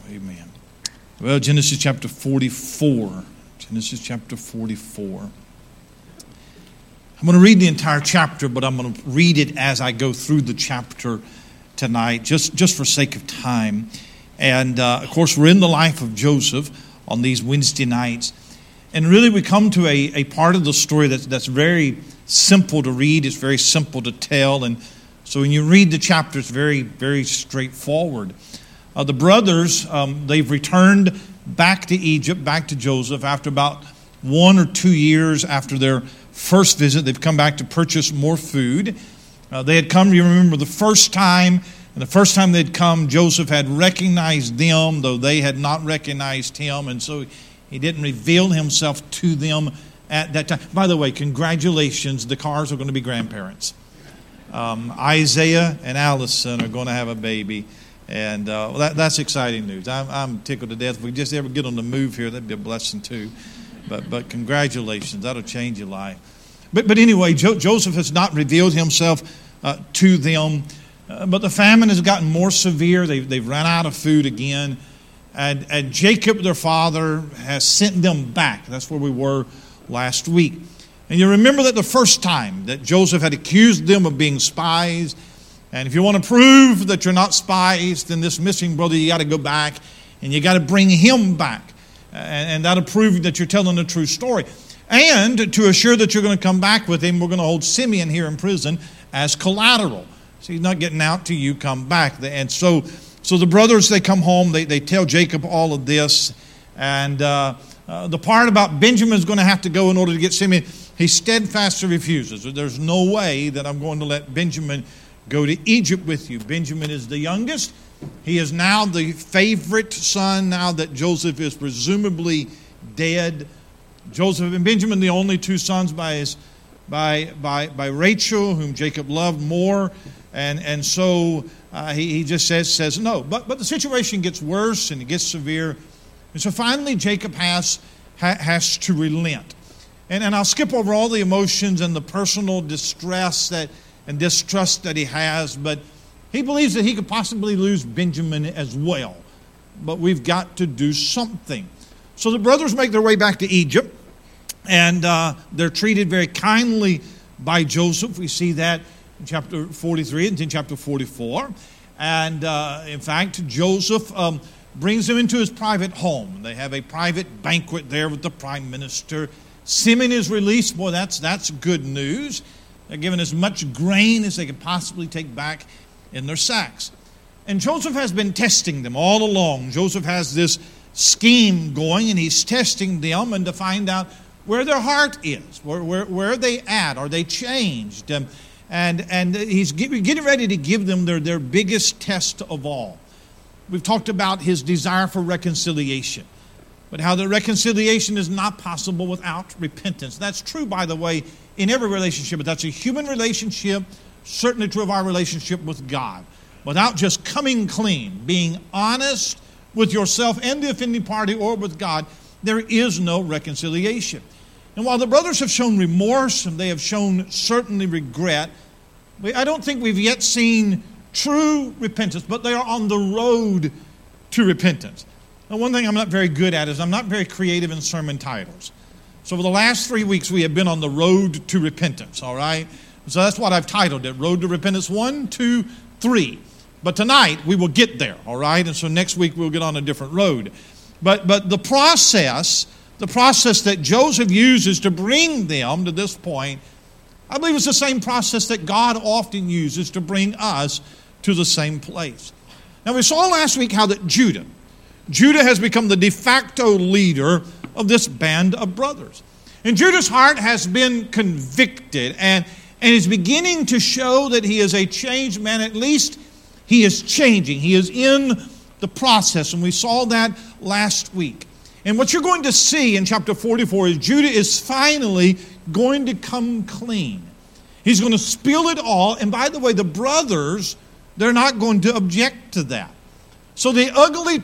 Amen. Well, Genesis chapter 44. Genesis chapter 44. I'm going to read the entire chapter, but I'm going to read it as I go through the chapter tonight, just for sake of time. And, of course, we're in the life of Joseph on these Wednesday nights. And really we come to a part of the story that's very simple to read. It's very simple to tell. And so when you read the chapter, it's very, very straightforward. The brothers, they've returned back to Egypt, back to Joseph, after about 1 or 2 years after their first visit. They've come back to purchase more food. They had come, you remember, the first time. And the first time they'd come, Joseph had recognized them, though they had not recognized him. And so he didn't reveal himself to them at that time. By the way, congratulations. The Carrs are going to be grandparents. Isaiah and Allison are going to have a baby. And that's exciting news. I'm tickled to death. If we just ever get on the move here, that'd be a blessing too. But congratulations. That'll change your life. But anyway, Joseph has not revealed himself to them. But the famine has gotten more severe. They've run out of food again. And Jacob, their father, has sent them back. That's where we were last week. And you remember that the first time that Joseph had accused them of being spies. And if you want to prove that you're not spies, then this missing brother, you got to go back and you got to bring him back. And that'll prove that you're telling the true story. And to assure that you're going to come back with him, we're going to hold Simeon here in prison as collateral. So he's not getting out till you come back. And so the brothers, they come home. They tell Jacob all of this. And the part about Benjamin's going to have to go in order to get Simeon, he steadfastly refuses. There's no way that I'm going to let Benjamin go to Egypt with you. Benjamin is the youngest. He is now the favorite son, now that Joseph is presumably dead. Joseph and Benjamin, the only two sons by Rachel, whom Jacob loved more. And so he just says no. But the situation gets worse and it gets severe. And so finally Jacob has to relent. And I'll skip over all the emotions and the personal distress and distrust that he has. But he believes that he could possibly lose Benjamin as well. But we've got to do something. So the brothers make their way back to Egypt. And they're treated very kindly by Joseph. We see that in chapter 43 and in chapter 44. And in fact, Joseph brings them into his private home. They have a private banquet there with the prime minister. Simeon is released. Boy, that's good news. They're given as much grain as they could possibly take back in their sacks. And Joseph has been testing them all along. Joseph has this scheme going, and he's testing them and to find out where their heart is, where are they at? Are they changed? And he's getting ready to give them their biggest test of all. We've talked about his desire for reconciliation, but how the reconciliation is not possible without repentance. That's true, by the way, in every relationship, but that's a human relationship, certainly true of our relationship with God. Without just coming clean, being honest with yourself and the offending party or with God, there is no reconciliation. And while the brothers have shown remorse and they have shown certainly regret, I don't think we've yet seen true repentance, but they are on the road to repentance. Now, one thing I'm not very good at is I'm not very creative in sermon titles. So for the last 3 weeks, we have been on the road to repentance, all right? So that's what I've titled it, Road to Repentance 1, 2, 3. But tonight, we will get there, all right? And so next week, we'll get on a different road. But the process that Joseph uses to bring them to this point, I believe it's the same process that God often uses to bring us to the same place. Now, we saw last week how that Judah has become the de facto leader of this band of brothers. And Judah's heart has been convicted and is beginning to show that he is a changed man. At least he is changing. He is in the process, and we saw that last week. And what you're going to see in chapter 44 is Judah is finally going to come clean. He's going to spill it all. And by the way, the brothers, they're not going to object to that. So the ugly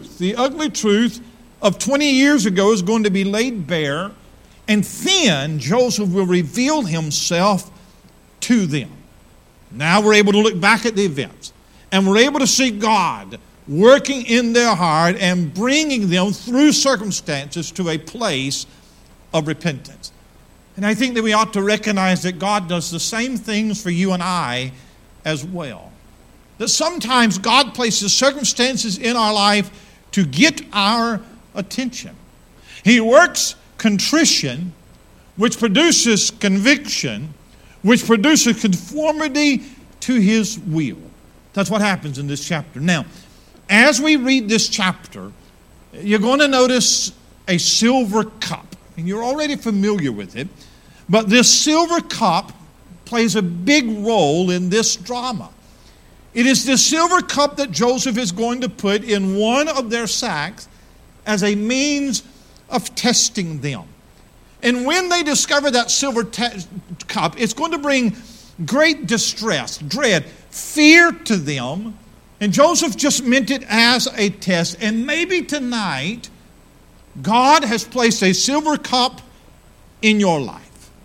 truth of 20 years ago is going to be laid bare. And then Joseph will reveal himself to them. Now we're able to look back at the events. And we're able to see God working in their heart and bringing them through circumstances to a place of repentance. And I think that we ought to recognize that God does the same things for you and I as well. That sometimes God places circumstances in our life to get our attention. He works contrition, which produces conviction, which produces conformity to His will. That's what happens in this chapter. Now, as we read this chapter, you're going to notice a silver cup. And you're already familiar with it. But this silver cup plays a big role in this drama. It is the silver cup that Joseph is going to put in one of their sacks as a means of testing them. And when they discover that silver cup, it's going to bring great distress, dread, fear to them. And Joseph just meant it as a test. And maybe tonight, God has placed a silver cup in your life.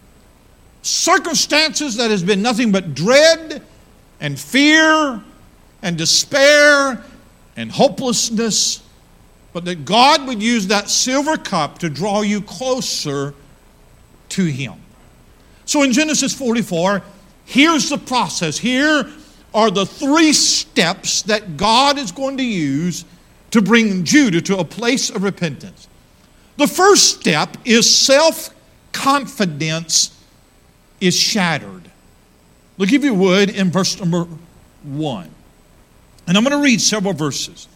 Circumstances that has been nothing but dread and fear and despair and hopelessness, but that God would use that silver cup to draw you closer to Him. So in Genesis 44, here's the process. Here are the 3 steps that God is going to use to bring Judah to a place of repentance. The first step is self-confidence is shattered. Look, if you would, in verse number 1. And I'm going to read several verses.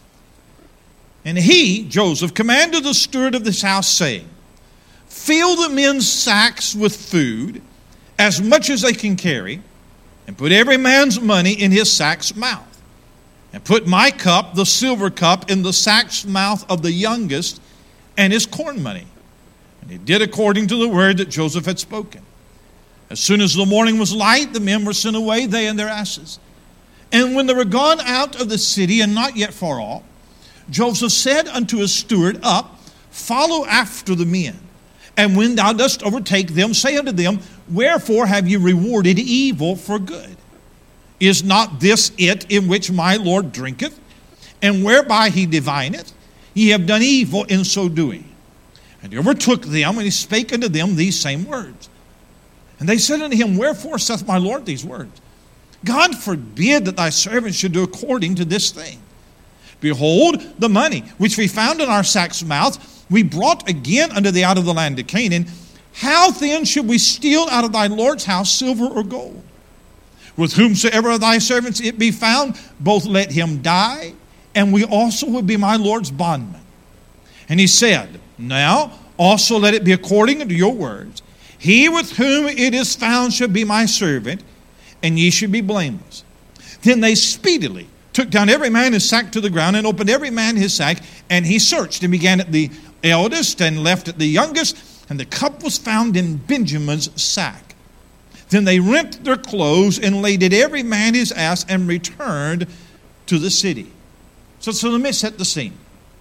And he, Joseph, commanded the steward of this house, saying, fill the men's sacks with food, as much as they can carry, and put every man's money in his sack's mouth. And put my cup, the silver cup, in the sack's mouth of the youngest, and his corn money. And he did according to the word that Joseph had spoken. As soon as the morning was light, the men were sent away, they and their asses. And when they were gone out of the city, and not yet far off, Joseph said unto his steward, up, follow after the men. And when thou dost overtake them, say unto them, wherefore have you rewarded evil for good? Is not this it in which my Lord drinketh, and whereby he divineth? Ye have done evil in so doing. And he overtook them, and he spake unto them these same words. And they said unto him, wherefore saith my Lord these words? God forbid that thy servant should do according to this thing. Behold, the money which we found in our sack's mouth, we brought again unto thee out of the land of Canaan. How then should we steal out of thy Lord's house silver or gold? With whomsoever of thy servants it be found, both let him die, and we also will be my Lord's bondmen. And he said, now also let it be according unto your words. He with whom it is found shall be my servant, and ye shall be blameless. Then they speedily took down every man his sack to the ground, and opened every man his sack, and he searched, and began at the eldest, and left at the youngest, and the cup was found in Benjamin's sack. Then they rent their clothes, and laded every man his ass, and returned to the city. So let me set the scene.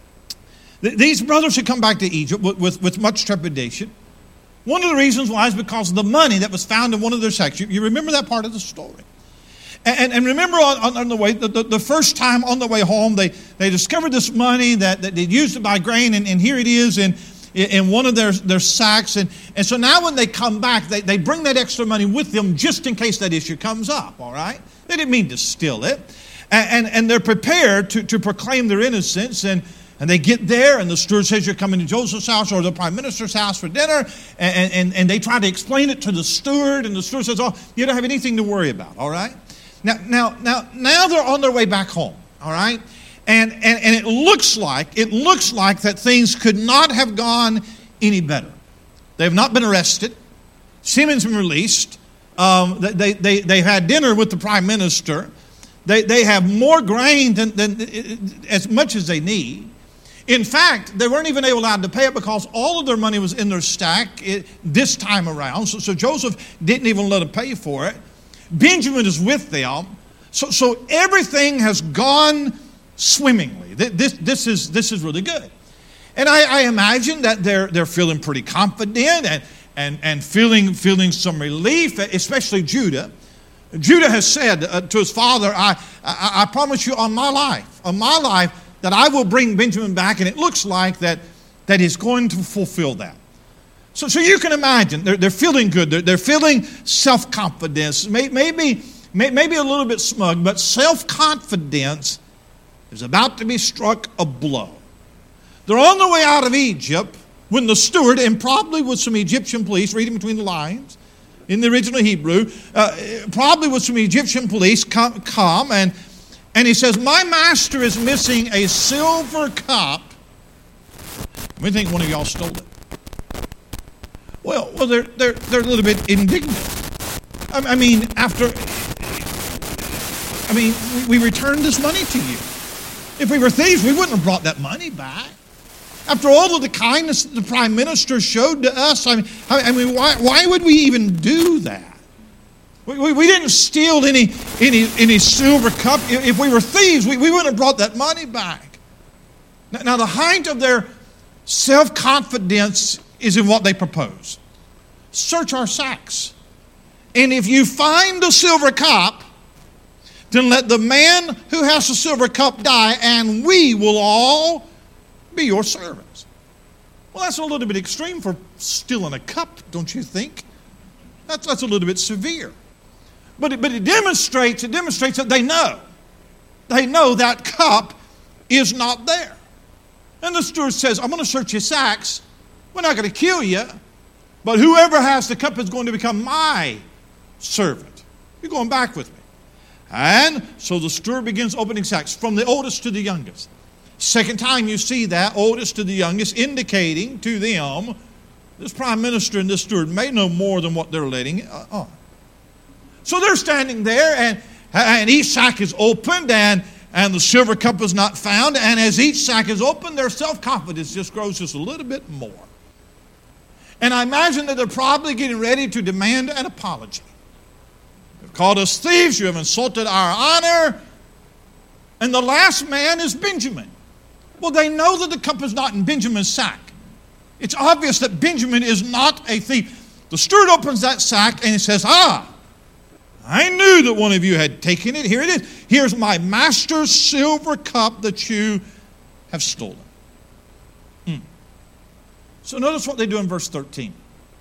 These brothers had come back to Egypt with much trepidation. One of the reasons why is because of the money that was found in one of their sacks. You remember that part of the story. And remember on the way, the first time on the way home, they discovered this money that they used to buy grain, and here it is in one of their sacks. And so now when they come back, they bring that extra money with them just in case that issue comes up, all right? They didn't mean to steal it. And they're prepared to proclaim their innocence, and they get there, and the steward says, you're coming to Joseph's house or the prime minister's house for dinner. And they try to explain it to the steward, and the steward says, oh, you don't have anything to worry about, all right? Now they're on their way back home, all right? And it looks like that things could not have gone any better. They have not been arrested. Simeon's been released. They had dinner with the prime minister. They have more grain than as much as they need. In fact, they weren't even allowed to pay it because all of their money was in their stack this time around. So Joseph didn't even let them pay for it. Benjamin is with them. So everything has gone swimmingly. This is really good. And I imagine that they're feeling pretty confident and feeling some relief, especially Judah. Judah has said to his father, I promise you on my life, that I will bring Benjamin back, and it looks like that he's going to fulfill that. So you can imagine, they're feeling good. They're feeling self-confidence, maybe a little bit smug, but self-confidence is about to be struck a blow. They're on their way out of Egypt when the steward, and probably with some Egyptian police, reading between the lines, in the original Hebrew, probably with some Egyptian police come and he says, my master is missing a silver cup. We think one of y'all stole it. Well, they're a little bit indignant. We returned this money to you. If we were thieves, we wouldn't have brought that money back. After all of the kindness that the prime minister showed to us, why would we even do that? We didn't steal any silver cup. If we were thieves, we wouldn't have brought that money back. Now the height of their self-confidence is in what they propose. Search our sacks. And if you find the silver cup, then let the man who has the silver cup die, and we will all be your servants. Well, that's a little bit extreme for stealing a cup, don't you think? That's a little bit severe. But it demonstrates that they know. They know that cup is not there. And the steward says, I'm going to search your sacks. We're not going to kill you. But whoever has the cup is going to become my servant. You're going back with me. And so the steward begins opening sacks from the oldest to the youngest. Second time you see that, oldest to the youngest, indicating to them, this prime minister and this steward may know more than what they're letting on. So they're standing there, and each sack is opened, and the silver cup is not found. And as each sack is opened, their self-confidence just grows just a little bit more. And I imagine that they're probably getting ready to demand an apology. You've called us thieves. You have insulted our honor. And the last man is Benjamin. Well, they know that the cup is not in Benjamin's sack. It's obvious that Benjamin is not a thief. The steward opens that sack and he says, I knew that one of you had taken it. Here it is. Here's my master's silver cup that you have stolen. So notice what they do in verse 13.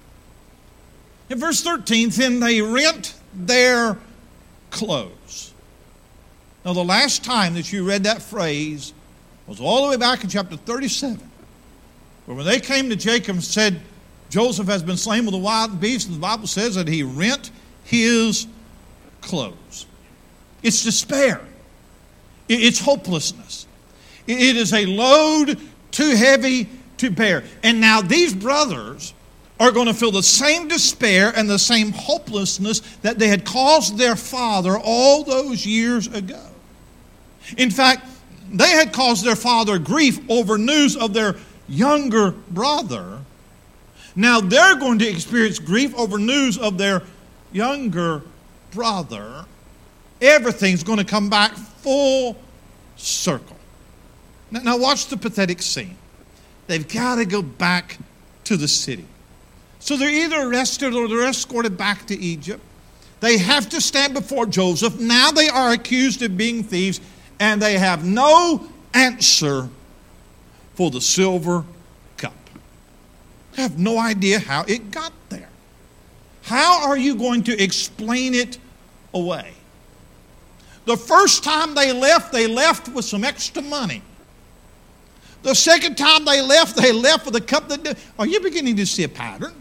In verse 13, then they rent their clothes. Now, the last time that you read that phrase was all the way back in chapter 37, where when they came to Jacob and said, Joseph has been slain with a wild beast, and the Bible says that he rent his clothes. It's despair. It's hopelessness. It is a load too heavy to bear. And now these brothers are going to feel the same despair and the same hopelessness that they had caused their father all those years ago. In fact, they had caused their father grief over news of their younger brother. Now they're going to experience grief over news of their younger brother. Everything's going to come back full circle. Now watch the pathetic scene. They've got to go back to the city. So they're either arrested or they're escorted back to Egypt. They have to stand before Joseph. Now they are accused of being thieves, and they have no answer for the silver cup. They have no idea how it got there. How are you going to explain it away? The first time they left with some extra money. The second time they left with a cup that... Are you beginning to see a pattern?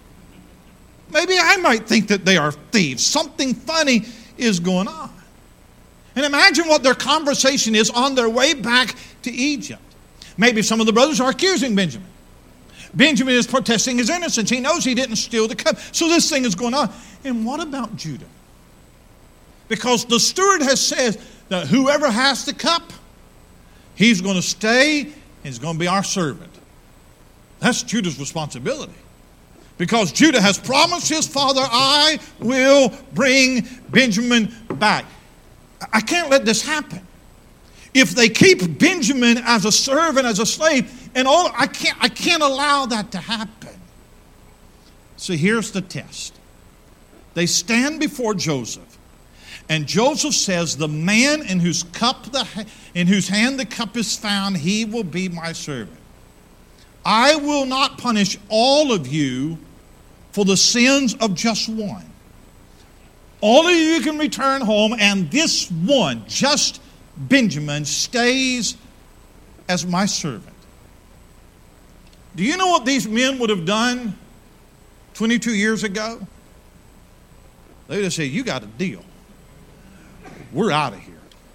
Maybe I might think that they are thieves. Something funny is going on. And imagine what their conversation is on their way back to Egypt. Maybe some of the brothers are accusing Benjamin. Benjamin is protesting his innocence. He knows he didn't steal the cup. So this thing is going on. And what about Judah? Because the steward has said that whoever has the cup, he's going to stay. He's going to be our servant. That's Judah's responsibility. Because Judah has promised his father, I will bring Benjamin back. I can't let this happen. If they keep Benjamin as a servant, as a slave, and all, I can't allow that to happen. So here's the test. They stand before Joseph. And Joseph says, the man in whose hand the cup is found, he will be my servant. I will not punish all of you for the sins of just one. All of you can return home, and this one, just Benjamin, stays as my servant. Do you know what these men would have done 22 years ago? They would have said, you got a deal. We're out of here.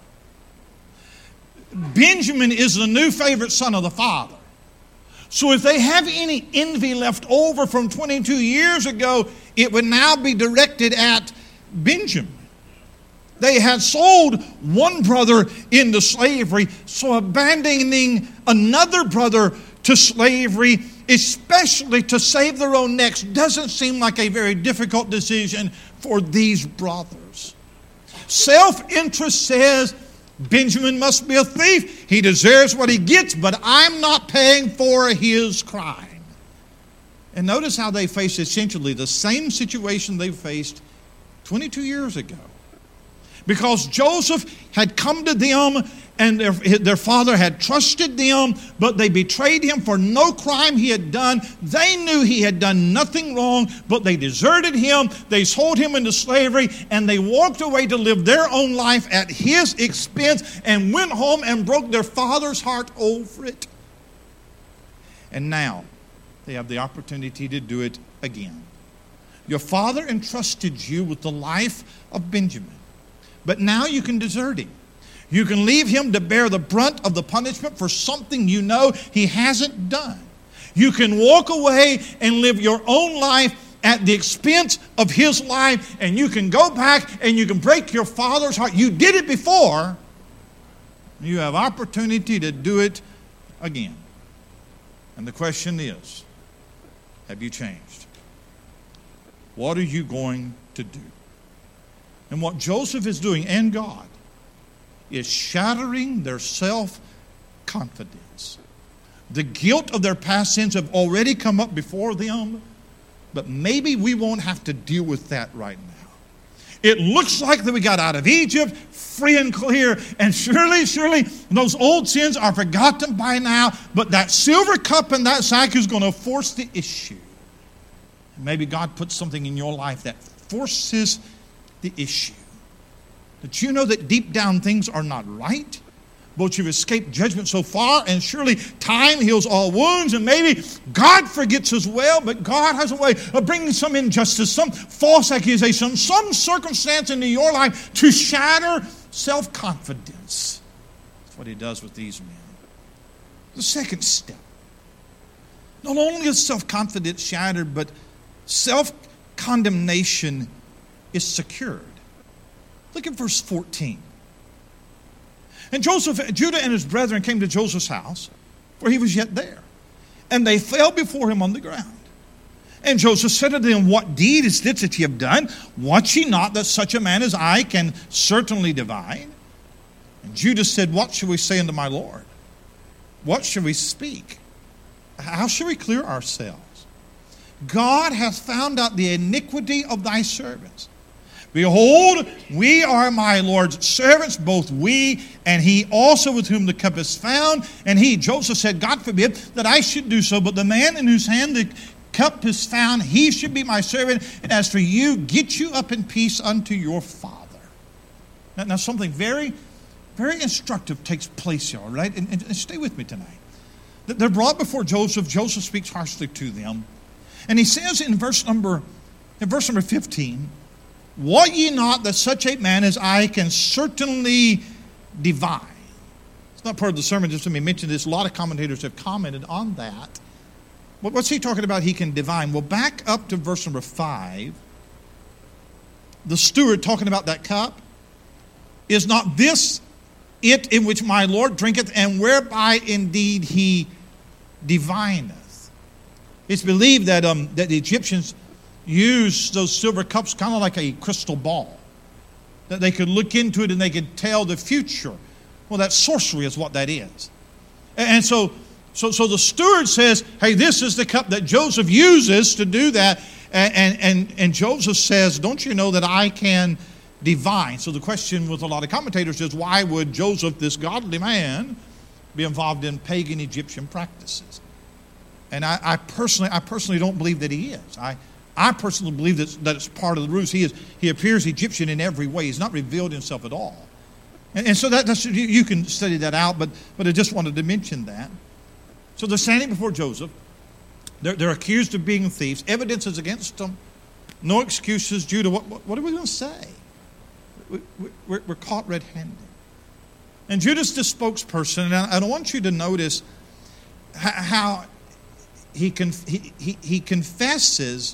Benjamin is the new favorite son of the father. So if they have any envy left over from 22 years ago, it would now be directed at Benjamin. They had sold one brother into slavery, so abandoning another brother to slavery, especially to save their own necks, doesn't seem like a very difficult decision for these brothers. Self-interest says Benjamin must be a thief. He deserves what he gets, but I'm not paying for his crime. And notice how they face essentially the same situation they faced 22 years ago. Because Joseph had come to them and their father had trusted them, but they betrayed him for no crime he had done. They knew he had done nothing wrong, but they deserted him. They sold him into slavery, and they walked away to live their own life at his expense and went home and broke their father's heart over it. And now they have the opportunity to do it again. Your father entrusted you with the life of Benjamin, but now you can desert him. You can leave him to bear the brunt of the punishment for something you know he hasn't done. You can walk away and live your own life at the expense of his life, and you can go back and you can break your father's heart. You did it before. You have opportunity to do it again. And the question is, have you changed? What are you going to do? And what Joseph is doing, and God, is shattering their self-confidence. The guilt of their past sins have already come up before them, but maybe we won't have to deal with that right now. It looks like that we got out of Egypt free and clear, and surely those old sins are forgotten by now, but that silver cup in that sack is going to force the issue. Maybe God puts something in your life that forces the issue. That you know that deep down things are not right, but you've escaped judgment so far, and surely time heals all wounds, and maybe God forgets as well, but God has a way of bringing some injustice, some false accusation, some circumstance into your life to shatter self-confidence. That's what he does with these men. The second step. Not only is self-confidence shattered, but self-condemnation is secured. Look at verse 14. And Judah and his brethren came to Joseph's house, for he was yet there. And they fell before him on the ground. And Joseph said to them, what deed is this that ye have done? Watch ye not that such a man as I can certainly divine? And Judah said, what shall we say unto my Lord? What shall we speak? How shall we clear ourselves? God hath found out the iniquity of thy servants. Behold, we are my Lord's servants, both we and he also with whom the cup is found. And he, Joseph, said, God forbid that I should do so, but the man in whose hand the cup is found, he should be my servant. And as for you, get you up in peace unto your father. Now something very, very instructive takes here, all right? And stay with me tonight. They're brought before Joseph. Joseph speaks harshly to them. And he says in verse number 15, wot ye not that such a man as I can certainly divine? It's not part of the sermon, just to me mention this. A lot of commentators have commented on that. But what's he talking about? He can divine. Well, back up to verse number 5. The steward talking about that cup. Is not this it in which my Lord drinketh, and whereby indeed he divineth? It's believed that the Egyptians used those silver cups kind of like a crystal ball, that they could look into it and they could tell the future. Well, that sorcery is what that is. And so the steward says, hey, this is the cup that Joseph uses to do that. And Joseph says, don't you know that I can divine. So the question with a lot of commentators is, why would Joseph, this godly man, be involved in pagan Egyptian practices? And I personally don't believe that he is. I personally believe that it's part of the ruse. He appears Egyptian in every way. He's not revealed himself at all. And so that's, you can study that out, but I just wanted to mention that. So they're standing before Joseph. They're accused of being thieves. Evidence is against them. No excuses. Judah, what are we going to say? We're caught red-handed. And Judah's the spokesperson, and I want you to notice how he confesses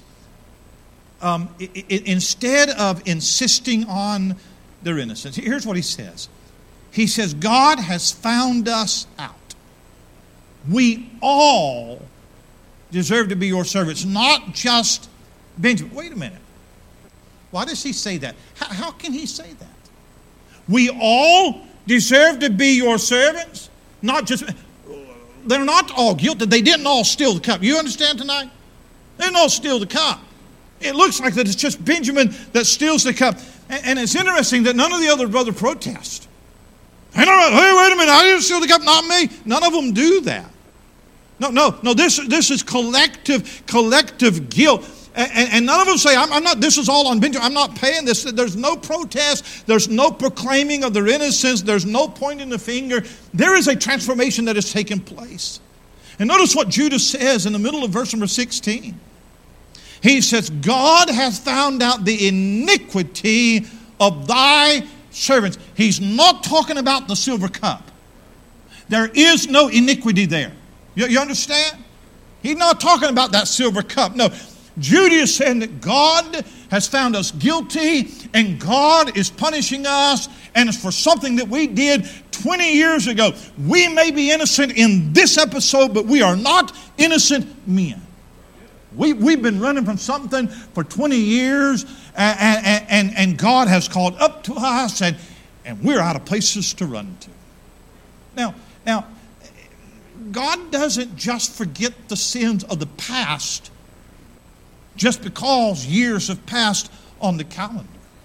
instead of insisting on their innocence. Here's what he says. He says, God has found us out. We all deserve to be your servants, not just Benjamin. Wait a minute. Why does he say that? How can he say that? We all deserve to be your servants? Not just... They're not all guilty. They didn't all steal the cup. You understand tonight? They didn't all steal the cup. It looks like that it's just Benjamin that steals the cup. And it's interesting that none of the other brothers protest. Hey, wait a minute, I didn't steal the cup, not me. None of them do that. No, this is collective guilt. And none of them say, I'm not, this is all on Benjamin, I'm not paying this. There's no protest. There's no proclaiming of their innocence. There's no pointing the finger. There is a transformation that has taken place. And notice what Judah says in the middle of verse number 16. He says, God has found out the iniquity of thy servants. He's not talking about the silver cup. There is no iniquity there. You understand? He's not talking about that silver cup. No. Judah is saying that God has found us guilty and God is punishing us, and it's for something that we did 20 years ago. We may be innocent in this episode, but we are not innocent men. We've been running from something for 20 years, and God has called up to us, and we're out of places to run to. Now, God doesn't just forget the sins of the past just because years have passed on the calendar.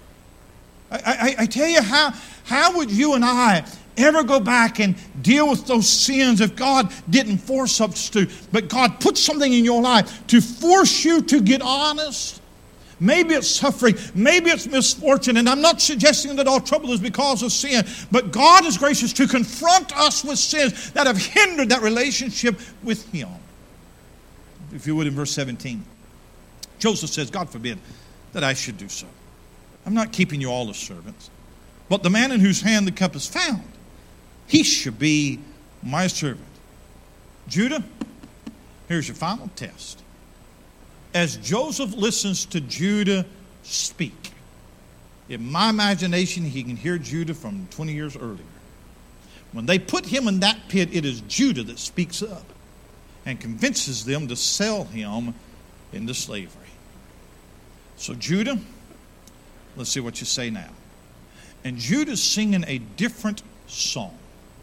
I tell you, how would you and I ever go back and deal with those sins if God didn't force us to, but God put something in your life to force you to get honest? Maybe it's suffering, maybe it's misfortune, and I'm not suggesting that all trouble is because of sin, but God is gracious to confront us with sins that have hindered that relationship with Him. If you would, in verse 17. Joseph says, God forbid that I should do so. I'm not keeping you all as servants. But the man in whose hand the cup is found, he should be my servant. Judah, here's your final test. As Joseph listens to Judah speak, in my imagination, he can hear Judah from 20 years earlier. When they put him in that pit, it is Judah that speaks up and convinces them to sell him into slavery. So Judah, let's see what you say now. And Judah's singing a different song.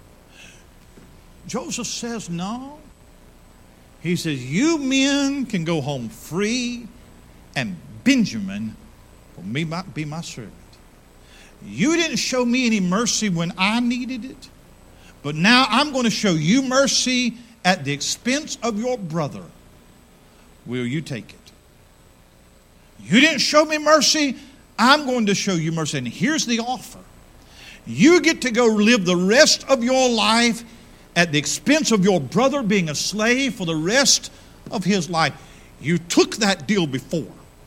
Joseph says, no. He says, you men can go home free, and Benjamin will be my servant. You didn't show me any mercy when I needed it, but now I'm going to show you mercy at the expense of your brother. Will you take it? You didn't show me mercy, I'm going to show you mercy. And here's the offer. You get to go live the rest of your life at the expense of your brother being a slave for the rest of his life. You took that deal before.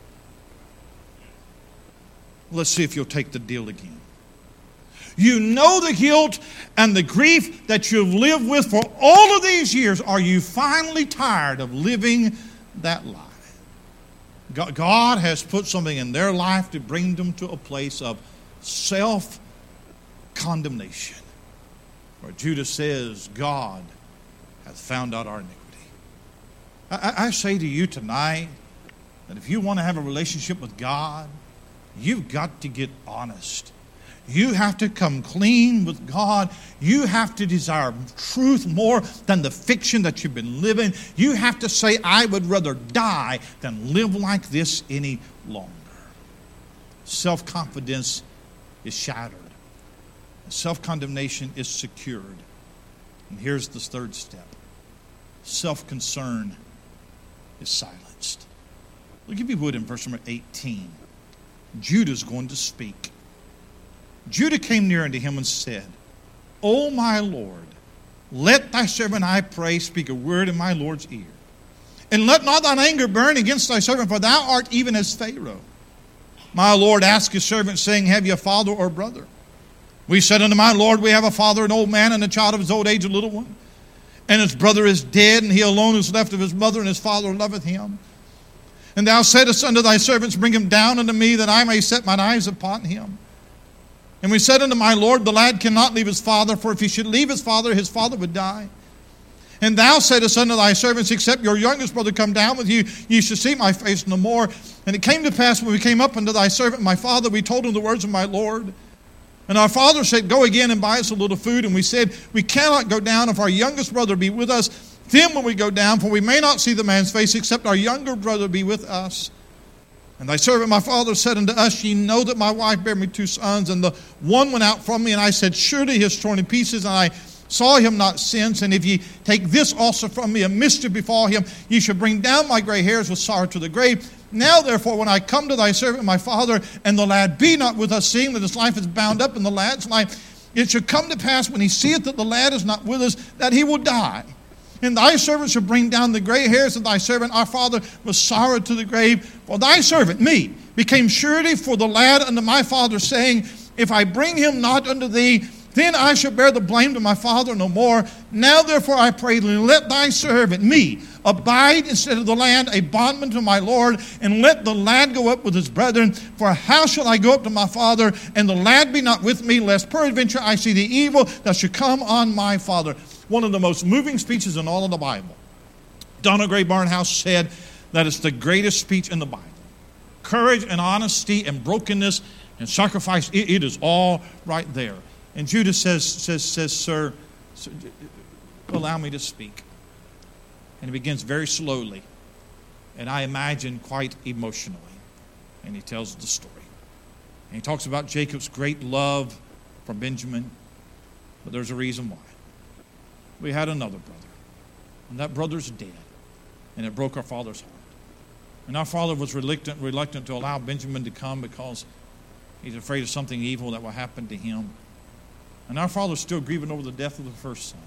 Let's see if you'll take the deal again. You know the guilt and the grief that you've lived with for all of these years. Are you finally tired of living that life? God has put something in their life to bring them to a place of self-condemnation, where Judah says, God hath found out our iniquity. I say to you tonight that if you want to have a relationship with God, you've got to get honest. You have to come clean with God. You have to desire truth more than the fiction that you've been living. You have to say, I would rather die than live like this any longer. Self-confidence is shattered. Self-condemnation is secured. And here's the third step. Self-concern is silenced. Look, if you would, in verse number 18. Judah's going to speak. Judah came near unto him and said, O my Lord, let thy servant, I pray, speak a word in my Lord's ear. And let not thine anger burn against thy servant, for thou art even as Pharaoh. My Lord asked his servant, saying, Have ye a father or brother? We said unto my Lord, We have a father, an old man, and a child of his old age, a little one. And his brother is dead, and he alone is left of his mother, and his father loveth him. And thou saidst unto thy servants, Bring him down unto me, that I may set mine eyes upon him. And we said unto my Lord, The lad cannot leave his father, for if he should leave his father would die. And thou saidst unto thy servants, Except your youngest brother come down with you, ye shall see my face no more. And it came to pass, when we came up unto thy servant, my father, we told him the words of my Lord. And our father said, Go again and buy us a little food. And we said, We cannot go down if our youngest brother be with us. Then will we go down, for we may not see the man's face, except our younger brother be with us. And thy servant my father said unto us, Ye know that my wife bare me 2 sons, and the one went out from me, and I said, Surely he is torn in pieces, and I saw him not since. And if ye take this also from me, a mischief befall him, ye shall bring down my gray hairs with sorrow to the grave. Now therefore, when I come to thy servant my father, and the lad be not with us, seeing that his life is bound up in the lad's life, it shall come to pass, when he seeth that the lad is not with us, that he will die. And thy servant shall bring down the gray hairs of thy servant our father with sorrow to the grave. For thy servant, me, became surety for the lad unto my father, saying, If I bring him not unto thee, then I shall bear the blame to my father no more. Now therefore I pray, let thy servant, me, abide instead of the land, a bondman to my Lord, and let the lad go up with his brethren. For how shall I go up to my father, and the lad be not with me, lest peradventure I see the evil that should come on my father? One of the most moving speeches in all of the Bible. Donald Gray Barnhouse said that it's the greatest speech in the Bible. Courage and honesty and brokenness and sacrifice, it is all right there. And Judah says, Sir, allow me to speak. And he begins very slowly, and I imagine quite emotionally. And he tells the story. And he talks about Jacob's great love for Benjamin, but there's a reason why. We had another brother, and that brother's dead, and it broke our father's heart. And our father was reluctant to allow Benjamin to come because he's afraid of something evil that will happen to him. And our father's still grieving over the death of the first son.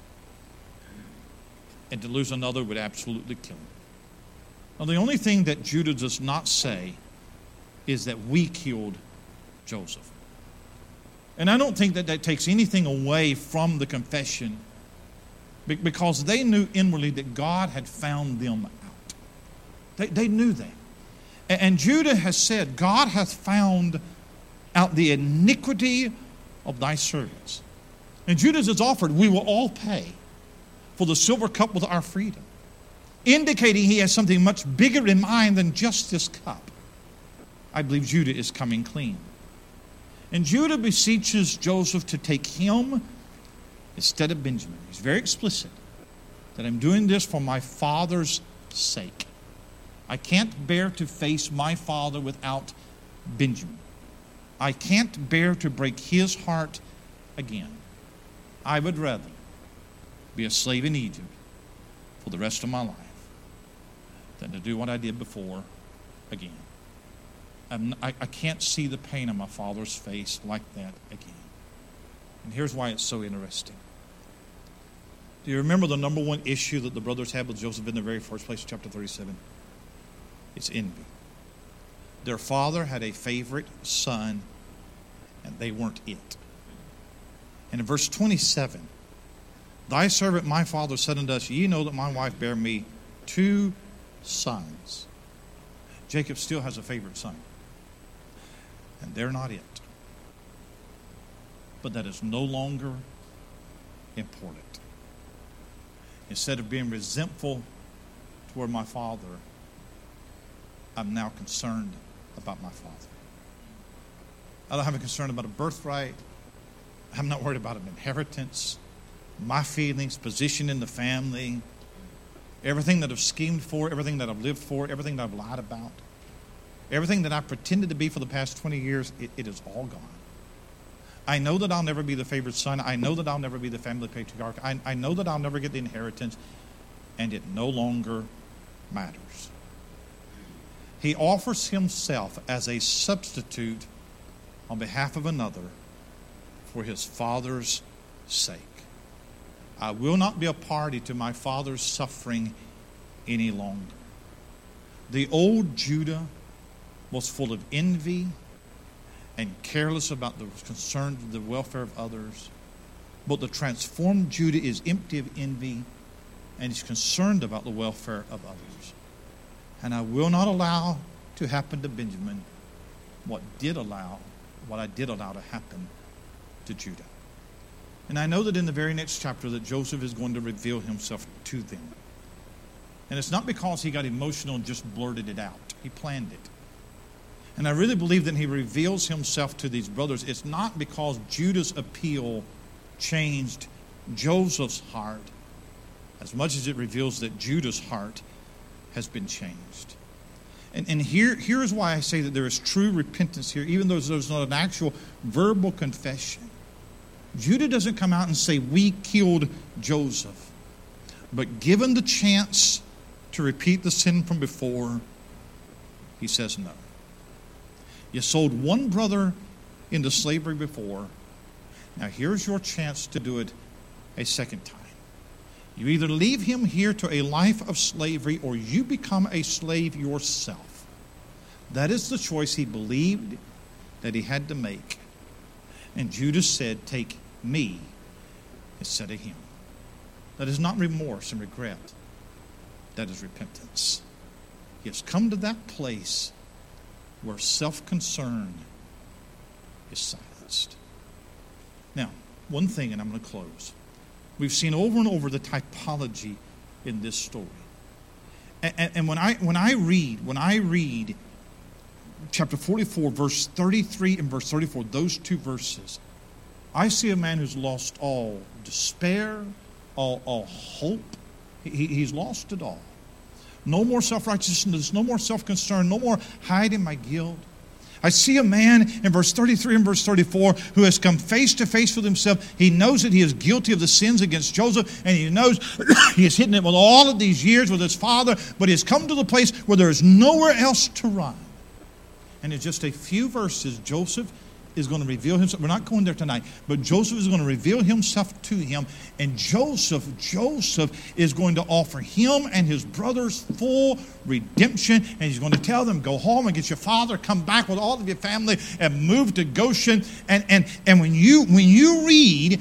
And to lose another would absolutely kill him. Now, the only thing that Judah does not say is that we killed Joseph. And I don't think that that takes anything away from the confession, because they knew inwardly that God had found them out. They knew that. And Judah has said, God hath found out the iniquity of thy servants. And Judah has offered, we will all pay for the silver cup with our freedom, indicating he has something much bigger in mind than just this cup. I believe Judah is coming clean. And Judah beseeches Joseph to take him instead of Benjamin. He's very explicit that I'm doing this for my father's sake. I can't bear to face my father without Benjamin. I can't bear to break his heart again. I would rather be a slave in Egypt for the rest of my life than to do what I did before again. I can't see the pain on my father's face like that again. And here's why it's so interesting. Do you remember the number one issue that the brothers had with Joseph in the very first place, chapter 37? It's envy. Their father had a favorite son, and they weren't it. And in verse 27, thy servant my father said unto us, Ye know that my wife bare me 2 sons. Jacob still has a favorite son, and they're not it. But that is no longer important. Instead of being resentful toward my father, I'm now concerned about my father. I don't have a concern about a birthright. I'm not worried about an inheritance, my feelings, position in the family, everything that I've schemed for, everything that I've lived for, everything that I've lied about, everything that I've pretended to be for the past 20 years, it is all gone. I know that I'll never be the favorite son. I know that I'll never be the family patriarch. I know that I'll never get the inheritance. And it no longer matters. He offers himself as a substitute on behalf of another for his Father's sake. I will not be a party to my father's suffering any longer. The old Judah was full of envy and careless about the concern of the welfare of others. But the transformed Judah is empty of envy and is concerned about the welfare of others. And I will not allow to happen to Benjamin what I did allow to happen to Judah. And I know that in the very next chapter that Joseph is going to reveal himself to them. And it's not because he got emotional and just blurted it out. He planned it. And I really believe that he reveals himself to these brothers. It's not because Judah's appeal changed Joseph's heart as much as it reveals that Judah's heart has been changed. And here is why I say that there is true repentance here, even though there's not an actual verbal confession. Judah doesn't come out and say, we killed Joseph. But given the chance to repeat the sin from before, he says no. You sold one brother into slavery before. Now here's your chance to do it a second time. You either leave him here to a life of slavery or you become a slave yourself. That is the choice he believed that he had to make. And Judah said, take me instead of him. That is not remorse and regret. That is repentance. He has come to that place where self-concern is silenced. Now, one thing, and I'm going to close. We've seen over and over the typology in this story. And when I read chapter 44, verse 33 and verse 34, those two verses, I see a man who's lost all despair, all hope. He's lost it all. No more self-righteousness, no more self-concern, no more hiding my guilt. I see a man in verse 33 and verse 34 who has come face to face with himself. He knows that he is guilty of the sins against Joseph, and he knows he has hidden it with all of these years with his father, but he has come to the place where there is nowhere else to run. And in just a few verses, Joseph is going to reveal himself. We're not going there tonight, but Joseph is going to reveal himself to him, and Joseph is going to offer him and his brothers full redemption, and he's going to tell them, go home and get your father, come back with all of your family and move to Goshen. And when you read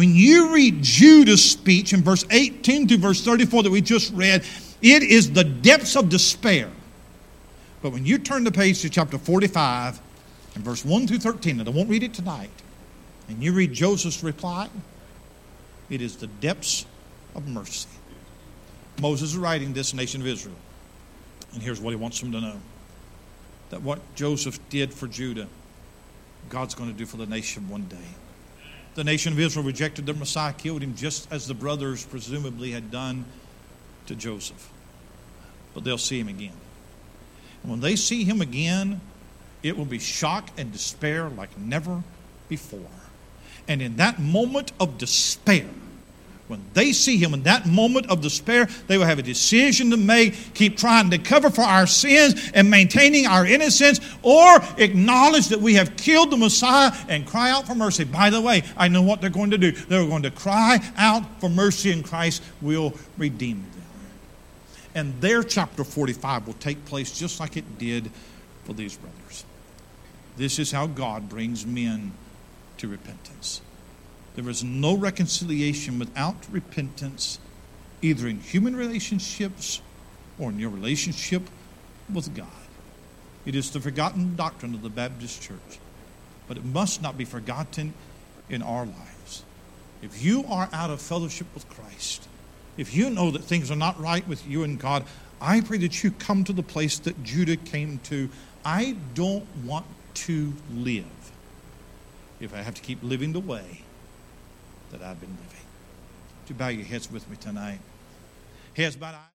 Judah's speech in verse 18 to verse 34 that we just read, it is the depths of despair. But when you turn the page to chapter 45 and verse 1 through 13, and I won't read it tonight, and you read Joseph's reply, it is the depths of mercy. Moses is writing this nation of Israel, and here's what he wants them to know. That what Joseph did for Judah, God's going to do for the nation one day. The nation of Israel rejected their Messiah, killed him just as the brothers presumably had done to Joseph. But they'll see him again. And when they see him again, it will be shock and despair like never before. And in that moment of despair, when they see him in that moment of despair, they will have a decision to make, keep trying to cover for our sins and maintaining our innocence, or acknowledge that we have killed the Messiah and cry out for mercy. By the way, I know what they're going to do. They're going to cry out for mercy, and Christ will redeem them. And their chapter 45 will take place just like it did for these brothers. This is how God brings men to repentance. There is no reconciliation without repentance, either in human relationships or in your relationship with God. It is the forgotten doctrine of the Baptist Church, but it must not be forgotten in our lives. If you are out of fellowship with Christ, if you know that things are not right with you and God, I pray that you come to the place that Judah came to. I don't want to live if I have to keep living the way that I've been living. Would you bow your heads with me tonight? Heads bowed.